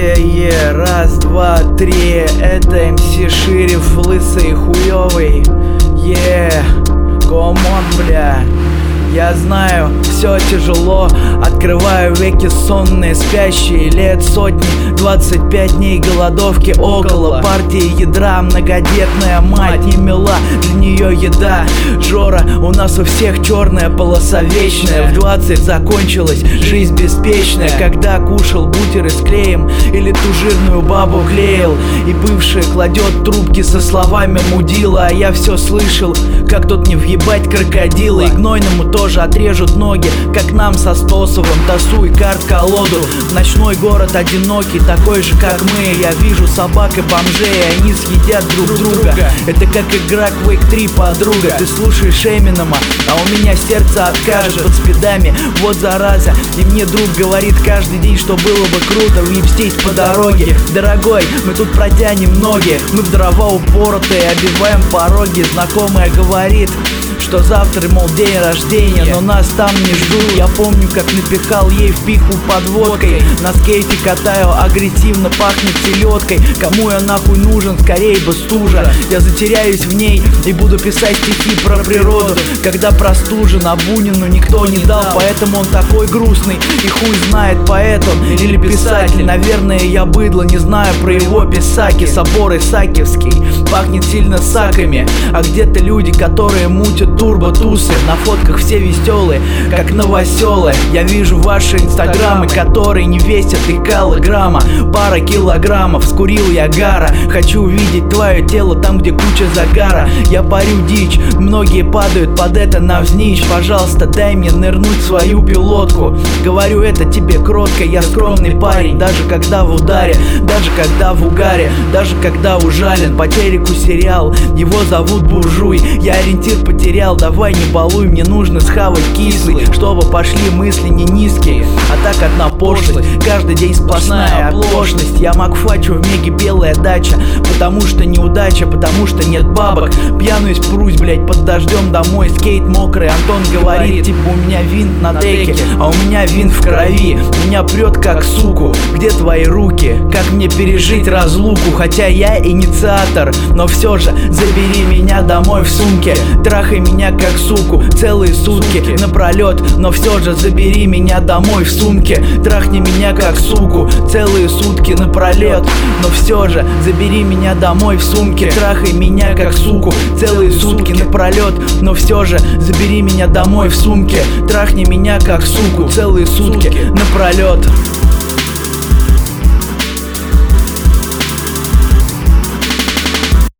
Раз, два, три. Это МС Шериф, лысый, хуёвый. Come on, бля. Я знаю, все тяжело. Открываю веки сонные, спящие. Лет сотни, 25 дней голодовки около. Партии ядра, многодетная мать не мила, для нее еда. Жора, у нас у всех черная полоса вечная. В 20 закончилась жизнь беспечная, когда кушал бутеры с клеем или ту жирную бабу клеил. И бывшая кладет трубки со словами мудила. А я все слышал, как тут не въебать крокодила. И гнойному тоже отрежут ноги, как нам со Стосовым. Тасуй карт-колоду. Ночной город одинокий, такой же как мы. Я вижу собак и бомжей, они съедят друг друга. Это как игра Quake 3, подруга. Ты слушаешь Эминема, а у меня сердце откажет под спидами. Вот зараза. И мне друг говорит каждый день, что было бы круто въебстись по дороге. Дорогой, мы тут протянем ноги, мы в дрова упоротые, обиваем пороги. Знакомая говорит, что завтра, мол, день рождения, но нас там не ждут. Я помню, как напихал ей в пиху под водкой. На скейте катаю, агрессивно пахнет селедкой. Кому я нахуй нужен, скорей бы стужа. Я затеряюсь в ней и буду писать стихи про природу. Когда простужен, а Бунину никто не дал, поэтому он такой грустный. И хуй знает, поэт он или писатель. Наверное, я быдло, не знаю про его писаки. Собор Исаакиевский пахнет сильно саками. А где-то люди, которые мутят турбо-тусы. На фотках все веселые, как новоселы. Я вижу ваши инстаграмы, которые не весят и килограмма. Пара килограммов, скурил я гара. Хочу увидеть твое тело там, где куча загара. Я парю дичь, многие падают под это навзничь. Пожалуйста, дай мне нырнуть в свою пилотку. Говорю это тебе кротко, я скромный парень. Даже когда в ударе, даже когда в угаре, даже когда ужален. По телеку сериал, его зовут Буржуй. Я ориентир потерял, давай не балуй, мне нужно схавать кислый, чтобы пошли мысли не низкие, а так одна пошлость. Каждый день сплошная оплошность. Я Макфачу в меге белая дача, потому что неудача, потому что нет бабок. Пьяную спрусь, блять, под дождем домой, скейт мокрый. Антон говорит, типа, у меня винт на деке, а у меня винт в крови. Меня прет как суку. Где твои руки? Как мне пережить разлуку? Хотя я инициатор, но все же забери меня домой в сумке. Трахай меня как суку целые сутки напролет, но все же забери меня домой в сумке. Трахни меня как суку целые сутки напролет, но все же забери меня домой в сумке. Трахай меня как суку целые сутки напролет, но все же забери меня домой в сумке. Трахни меня как суку целые сутки напролет.